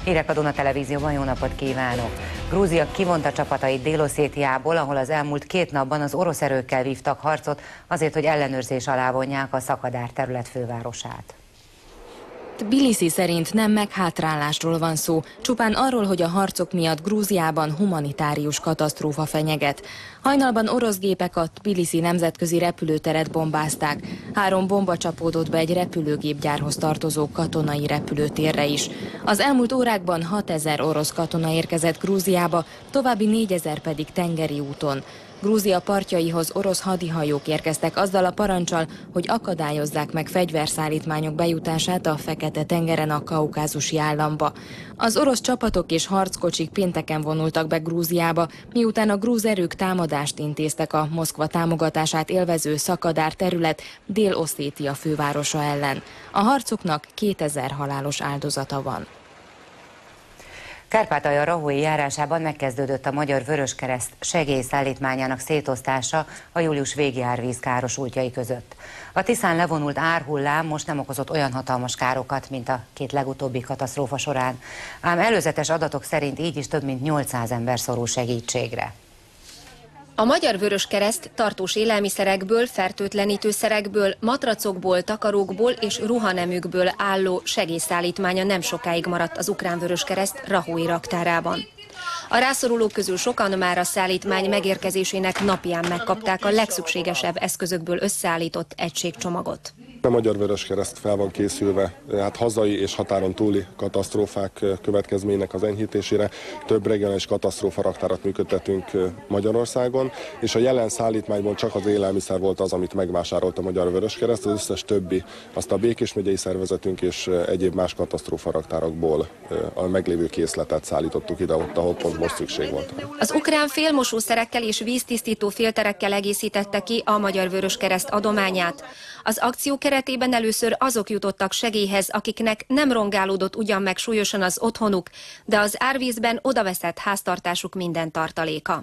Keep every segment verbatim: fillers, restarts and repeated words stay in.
Hírek a Duna Televízióban, jó napot kívánok! Grúzia kivonta csapatait Dél-Oszétiából, ahol az elmúlt két napban az orosz erőkkel vívtak harcot azért, hogy ellenőrzés alá vonják a Szakadár terület fővárosát. Tbiliszi szerint nem meghátrálásról van szó, csupán arról, hogy a harcok miatt Grúziában humanitárius katasztrófa fenyeget. Hajnalban orosz gépek a Tbiliszi nemzetközi repülőteret bombázták. Három bomba csapódott be egy repülőgépgyárhoz tartozó katonai repülőtérre is. Az elmúlt órákban hatezer orosz katona érkezett Grúziába, további négyezer pedig tengeri úton. Grúzia partjaihoz orosz hadihajók érkeztek azzal a paranccsal, hogy akadályozzák meg fegyverszállítmányok bejutását a Fekete-tengeren a kaukázusi államba. Az orosz csapatok és harckocsik pénteken vonultak be Grúziába, miután a grúz erők támadást intéztek a Moszkva támogatását élvező Szakadár terület Dél-Oszétia fővárosa ellen. A harcoknak kétezer halálos áldozata van. Kárpátalja-Rahói járásában megkezdődött a Magyar Vöröskereszt segélyszállítmányának szétosztása a július végi árvíz károsultjai között. A Tiszán levonult árhullám most nem okozott olyan hatalmas károkat, mint a két legutóbbi katasztrófa során, ám előzetes adatok szerint így is több mint nyolcszáz ember szorul segítségre. A Magyar Vöröskereszt tartós élelmiszerekből, fertőtlenítőszerekből, matracokból, takarókból és ruhaneműkből álló segélyszállítmánya nem sokáig maradt az Ukrán Vöröskereszt Rahói raktárában. A rászorulók közül sokan már a szállítmány megérkezésének napján megkapták a legszükségesebb eszközökből összeállított egységcsomagot. A Magyar Vöröskereszt fel van készülve hát hazai és határon túli katasztrófák következményének az enyhítésére. Több regionális katasztrófaraktárat működtetünk Magyarországon, és a jelen szállítmányból csak az élelmiszer volt az, amit megvásárolt a Magyar Vöröskereszt, az összes többi azt a Békés megyei szervezetünk és egyéb más katasztrófaraktárakból a meglévő készletet szállítottuk ide, ott, ahol pont most szükség volt. Az ukrán félmosószerekkel és víztisztító filterekkel egészítette ki a Magyar Vöröskereszt adományát. Az akció keretében először azok jutottak segélyhez, akiknek nem rongálódott ugyan meg súlyosan az otthonuk, de az árvízben odaveszett háztartásuk minden tartaléka.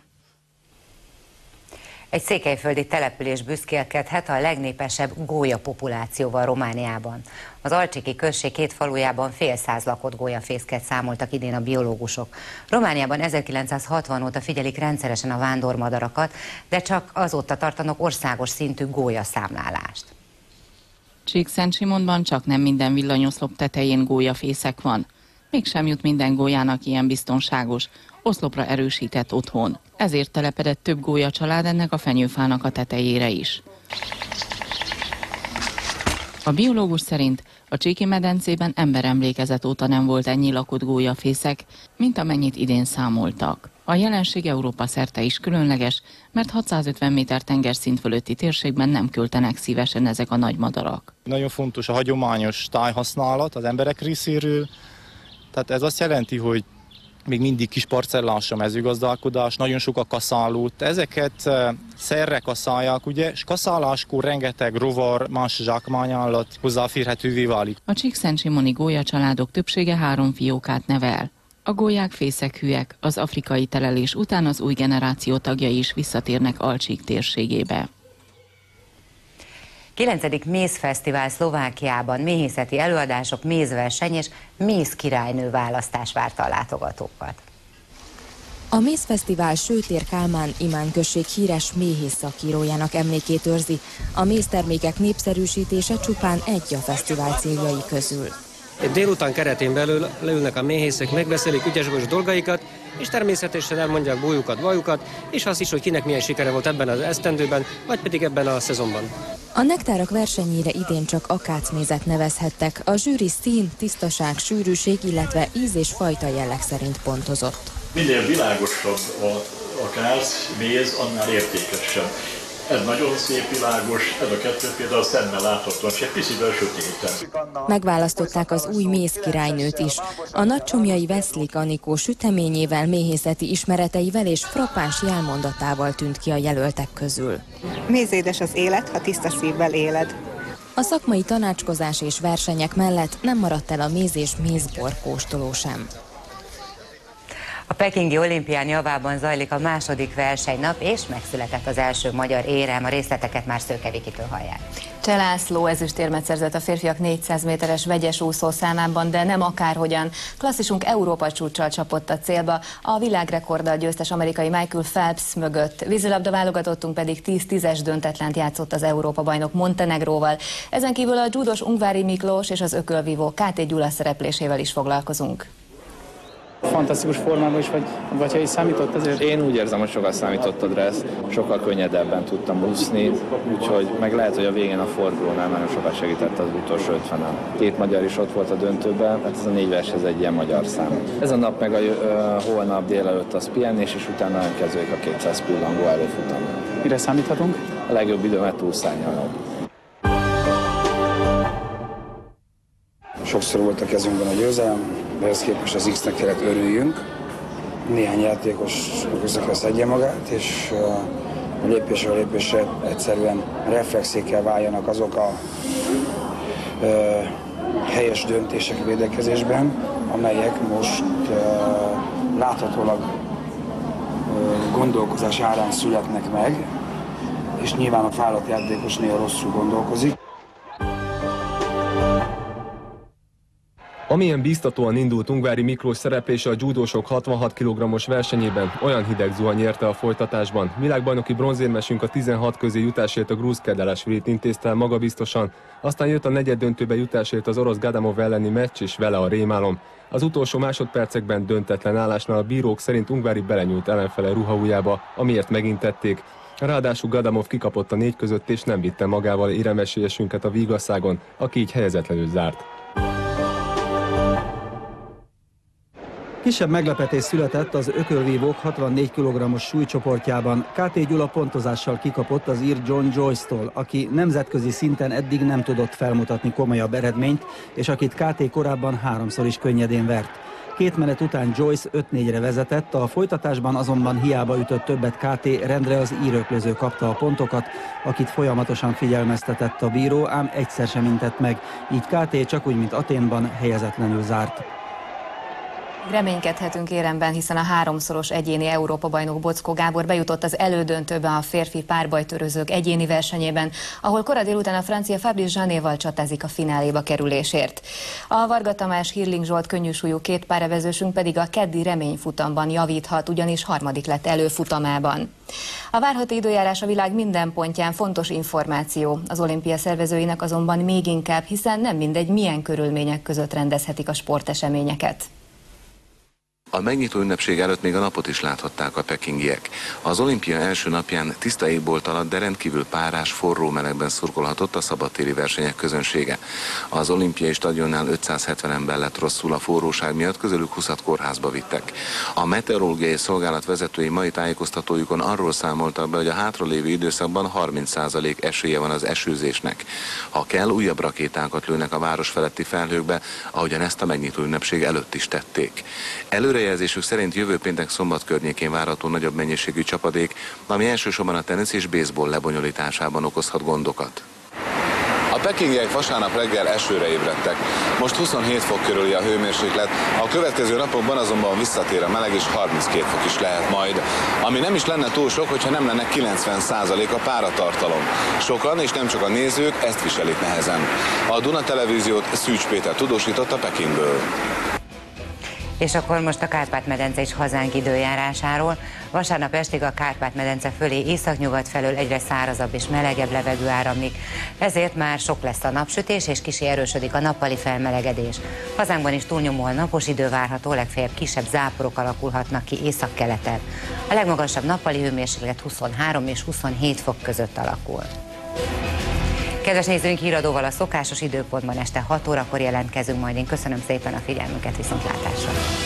Egy székelyföldi település büszkélkedhet a legnépesebb gólya populációval Romániában. Az Alcsiki község két falujában fél száz lakott gólyafészket számoltak idén a biológusok. Romániában ezerkilencszázhatvan óta figyelik rendszeresen a vándormadarakat, de csak azóta tartanak országos szintű gólyaszámlálást. Csíkszentsimonban csak nem minden villanyoszlop tetején gólyafészek van. Mégsem jut minden gólyának ilyen biztonságos, oszlopra erősített otthon. Ezért telepedett több gólya család ennek a fenyőfának a tetejére is. A biológus szerint a Csíki medencében emberemlékezet óta nem volt ennyi lakott gólyafészek, mint amennyit idén számoltak. A jelenség Európa szerte is különleges, mert hatszázötven méter tengerszint fölötti térségben nem költenek szívesen ezek a nagy madarak. Nagyon fontos a hagyományos tájhasználat az emberek részéről, tehát ez azt jelenti, hogy még mindig kis parcellás a mezőgazdálkodás, nagyon sok a kaszálót. Ezeket szerre kaszálják, ugye, és kaszáláskor rengeteg rovar, más zsákmányállat hozzáférhetővé válik. A csíkszentsimoni gólya családok többsége három fiókát nevel. A gólyák fészekhűek, az afrikai telelés után az új generáció tagjai is visszatérnek Alcsík térségébe. kilencedik mézfesztivál Szlovákiában, méhészeti előadások, mézverseny és mézkirálynő választás várta a látogatókat. A mézfesztivál Sőtér Kálmán Imán község híres méhész szakírójának emlékét őrzi. A méztermékek népszerűsítése csupán egy a fesztivál céljai közül. Egy délután keretén belül leülnek a méhészek, megbeszélik ügyes dolgaikat, és természetesen elmondják bújukat, vajukat, és azt is, hogy kinek milyen sikere volt ebben az esztendőben, vagy pedig ebben a szezonban. A nektárak versenyére idén csak akácmézet nevezhettek. A zsűri szín, tisztaság, sűrűség, illetve íz és fajta jelleg szerint pontozott. Minél világosabb a akác, méz, annál értékesebb. Ez nagyon szép, világos, ez a kettő például szemmel láthatóan, és egy picivel sötéten. Megválasztották az új mézkirálynőt is. A nagycsomjai Veszlik Anikó süteményével, méhészeti ismereteivel és frappáns jelmondatával tűnt ki a jelöltek közül. Mézédes az élet, ha tiszta szívvel éled. A szakmai tanácskozás és versenyek mellett nem maradt el a méz és mézbor kóstoló sem. A pekingi olimpián javában zajlik a második versenynap, és megszületett az első magyar érem. A részleteket már Szőke Vikitől hallják. Cseh László ezüstérmet szerzett a férfiak négyszáz méteres vegyes úszó számában, de nem akárhogyan. Klasszisunk Európa csúccsal csapott a célba, a világrekorddal győztes amerikai Michael Phelps mögött. Vízilabda válogatottunk pedig tíz tízes döntetlent játszott az Európa-bajnok Montenegróval. Ezen kívül a dzsúdos Ungvári Miklós és az ökölvívó ká té Gyula szereplésével is foglalkozunk. Fantasztikus formában is vagy, vagy ha is számított ezért? Én úgy érzem, hogy sokat számított a dressz, sokkal könnyedebben tudtam úszni, úgyhogy meg lehet, hogy a végén a fordulónál nagyon sokat segített az utolsó ötvenen. Két magyar is ott volt a döntőben, hát ez a négy vers, ez egy ilyen magyar szám. Ez a nap meg a uh, holnap délelőtt az pihenés, és utána elkezdődik a kétszáz pillangó előfutam. Mire számíthatunk? A legjobb időmet túlszárnyalom. Sokszor volt a kezünkben a győzelem, de ehhez képest az X-nek kellett örüljünk. Néhány játékos össze szedje magát, és uh, lépésről lépésre egyszerűen reflexé kell váljanak azok a uh, helyes döntések védekezésben, amelyek most uh, láthatólag uh, gondolkozás árán születnek meg, és nyilván a fáradt játékos néha rosszul gondolkozik. Amilyen bíztatóan indult Ungvári Miklós szereplése a dzsúdósok hatvanhat kilogrammos versenyében, olyan hideg zuhany érte a folytatásban. Világbajnoki bronzérmesünk a tizenhat közé jutásért a grúz Kedelásvilit intézte el magabiztosan, aztán jött a negyeddöntőbe jutásért az orosz Gadamov elleni meccs, és vele a rémálom. Az utolsó másodpercekben döntetlen állásnál a bírók szerint Ungvári belenyúlt ellenfele ruhaujjába, amiért megintették. Ráadásul Gadamov kikapott a négy között, és nem vitte magával éremesélyesünket a vígasszágon, aki így helyezetlenül zárt. Kisebb meglepetés született az ökölvívók hatvannégy kilogrammos súlycsoportjában. ká té Gyula pontozással kikapott az ír John Joyce-tól, aki nemzetközi szinten eddig nem tudott felmutatni komolyabb eredményt, és akit ká té korábban háromszor is könnyedén vert. Két menet után Joyce öt négyre vezetett, a folytatásban azonban hiába ütött többet ká té, rendre az íröklöző kapta a pontokat, akit folyamatosan figyelmeztetett a bíró, ám egyszer sem intett meg, így ká té csak úgy, mint Athénban helyezetlenül zárt. Reménykedhetünk éremben, hiszen a háromszoros egyéni Európa-bajnok Boczkó Gábor bejutott az elődöntőbe a férfi párbajtörőzők egyéni versenyében, ahol kora délután a francia Fabrice Janéval csatázik a fináléba kerülésért. A Varga Tamás, Hirling Zsolt könnyűsúlyú két párevezősünk pedig a keddi reményfutamban javíthat, ugyanis harmadik lett előfutamában. A várható időjárás a világ minden pontján fontos információ, az olimpia szervezőinek azonban még inkább, hiszen nem mindegy, milyen körülmények között rendezhetik a sporteseményeket. A megnyitó ünnepség előtt még a napot is láthatták a pekingiek. Az olimpia első napján tiszta égbolt alatt, de rendkívül párás, forró melegben szurkolhatott a szabadtéri versenyek közönsége. Az olimpiai stadionnál ötszázhetven ember lett rosszul a forróság miatt, közülük húszat kórházba vittek. A meteorológiai szolgálat vezetői mai tájékoztatójukon arról számoltak be, hogy a hátralévő időszakban harminc százalék esélye van az esőzésnek. Ha kell, újabb rakétákat lőnek a város feletti felhőkbe, ahogyan ezt a megnyitó ünnepség előtt is tették. Előre Előrejelzésük szerint jövő péntek szombat környékén várható nagyobb mennyiségű csapadék, ami elsősorban a tenisz és baseball lebonyolításában okozhat gondokat. A pekingiek vasárnap reggel esőre ébredtek. Most huszonhét fok körüli a hőmérséklet, a következő napokban azonban visszatér a meleg, és harminckét fok is lehet majd. Ami nem is lenne túl sok, hogyha nem lenne kilencven százalék a páratartalom. Sokan, és nem csak a nézők, ezt viselik nehezen. A Duna Televíziót Szűcs Péter tudósította Pekingből. És akkor most a Kárpát-medence és hazánk időjárásáról. Vasárnap estig a Kárpát-medence fölé északnyugat felől egyre szárazabb és melegebb levegő áramlik, ezért már sok lesz a napsütés, és kissé erősödik a nappali felmelegedés. Hazánkban is túlnyomóan napos idő várható, legfeljebb kisebb záporok alakulhatnak ki északkeleten. A legmagasabb nappali hőmérséklet huszonhárom és huszonhét fok között alakul. Kedves nézőink, híradóval a szokásos időpontban este hat órakor jelentkezünk majd. Én köszönöm szépen a figyelmüket, viszontlátásra!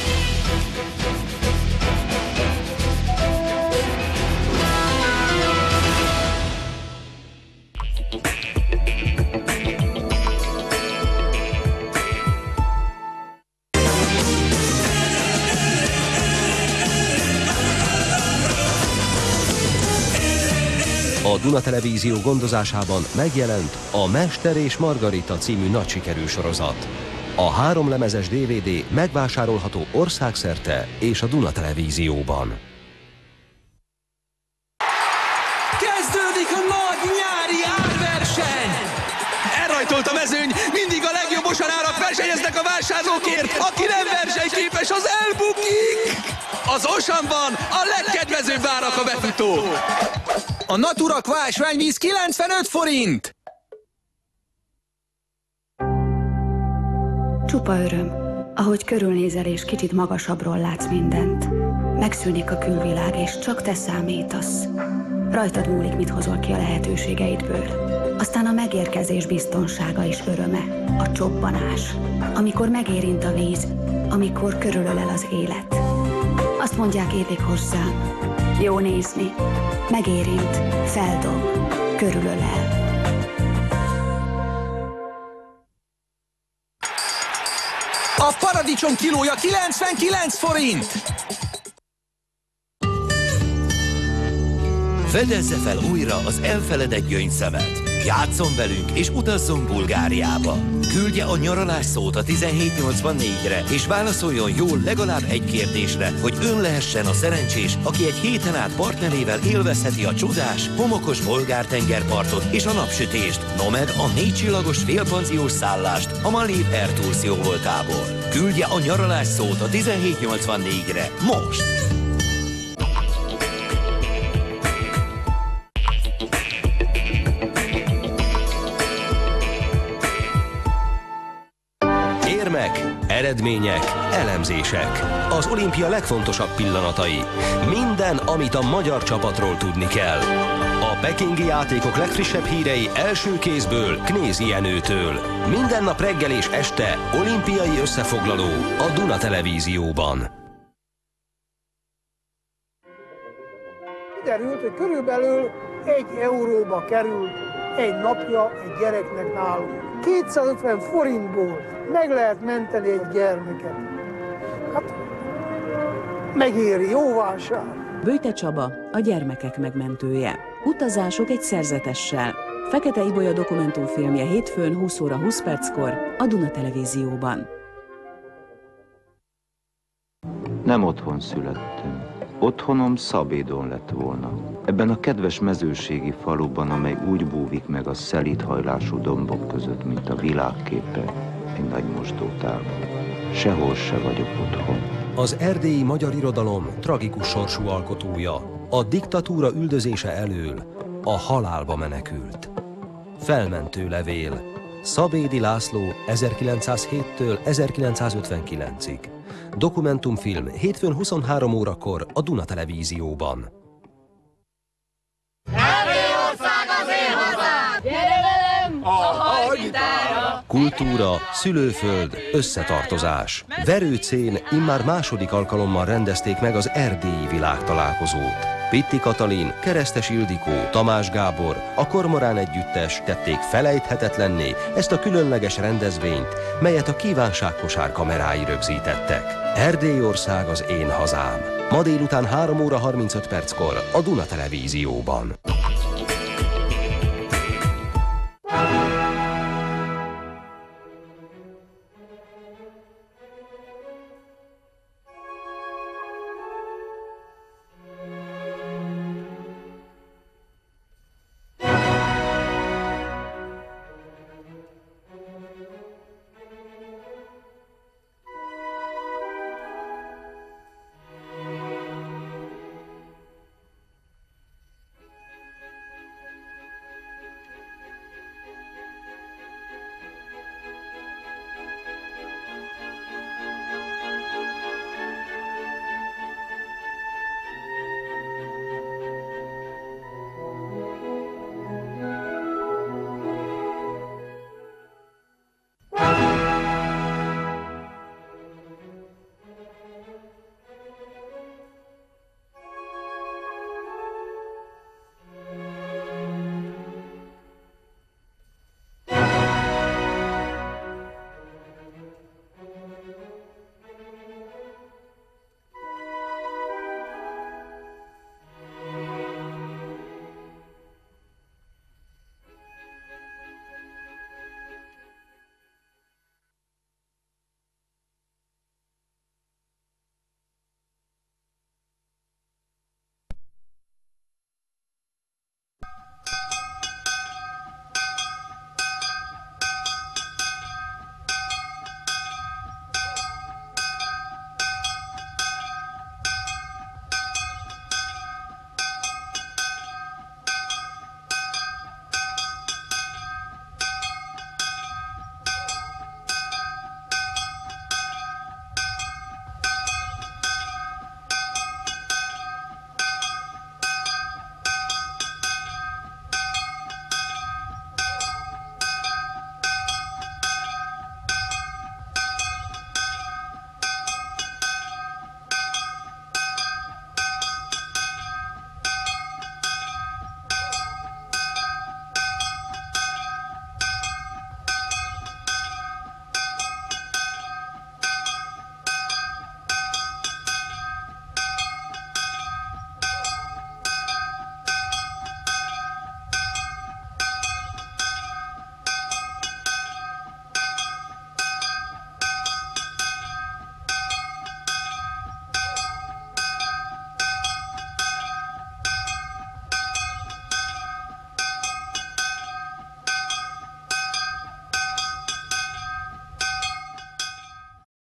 A Duna Televízió gondozásában megjelent a Mester és Margarita című nagy sikerű sorozat. A háromlemezes dé vé dé megvásárolható országszerte és a Duna Televízióban. Kezdődik a nagy nyári árverseny! Elrajtolt a mezőny, mindig a legjobb mosarárak versenyeznek a vásárlókért, aki nem versenyképes, az elbukik! Az Osanban a legkedvezőbb árak a befutó! A Natura ásványvíz kilencvenöt forint! Csupa öröm, ahogy körülnézel és kicsit magasabbról látsz mindent. Megszűnik a külvilág, és csak te számítasz. Rajtad múlik, mit hozol ki a lehetőségeidből. Aztán a megérkezés biztonsága és öröme, a csobbanás, amikor megérint a víz, amikor körülölel az élet. Azt mondják, érik hozzám, jó nézni, megérint, feldob, körülölel. A paradicsom kilója kilencvenkilenc forint! Fedezze fel újra az elfeledett gyöngyszemet. Játsszon velünk és utazzon Bulgáriába. Küldje a nyaralás szót a tizenhét nyolcvannégyre és válaszoljon jól legalább egy kérdésre, hogy ön lehessen a szerencsés, aki egy héten át partnerével élvezheti a csodás, homokos bolgár tengerpartot és a napsütést, no meg a négy csillagos félpanziós szállást a Maldiv Air Tours jóvoltából. Küldje a nyaralás szót a tizenhét nyolcvannégyre most! Eredmények, elemzések. Az olimpia legfontosabb pillanatai. Minden, amit a magyar csapatról tudni kell. A pekingi játékok legfrissebb hírei első kézből Knézi Jenőtől. Minden nap reggel és este olimpiai összefoglaló a Duna Televízióban. Kiderült, hogy körülbelül egy euróba került egy napja egy gyereknek nálunk. kétszázötven forintból meg lehet menteni egy gyermeket. Hát megéri, jó vásár. Böjte Csaba, a gyermekek megmentője. Utazások egy szerzetessel. Fekete Ibolya dokumentumfilmje hétfőn húsz óra húsz perckor a Duna Televízióban. Nem otthon születtem. Otthonom Szabédon lett volna. Ebben a kedves mezőségi faluban, amely úgy búvik meg a szelídhajlású dombok között, mint a világképe egy nagy mosdótárban. Sehol se vagyok otthon. Az erdélyi magyar irodalom tragikus sorsú alkotója, a diktatúra üldözése elől a halálba menekült. Felmentő levél. Szabédi László ezerkilencszázhéttől ezerkilencszázötvenkilencig. Dokumentumfilm hétfőn huszonhárom órakor a Duna Televízióban. Erdélyország az én hazám! Gyere velem a hajgitára! Kultúra, szülőföld, összetartozás. Verőcén immár második alkalommal rendezték meg az erdélyi világtalálkozót. Pitti Katalin, Keresztes Ildikó, Tamás Gábor, a Kormorán együttes tették felejthetetlenné ezt a különleges rendezvényt, melyet a kívánságkosár kamerái rögzítettek. Erdélyország az én hazám. Ma délután három óra harmincöt perckor a Duna Televízióban.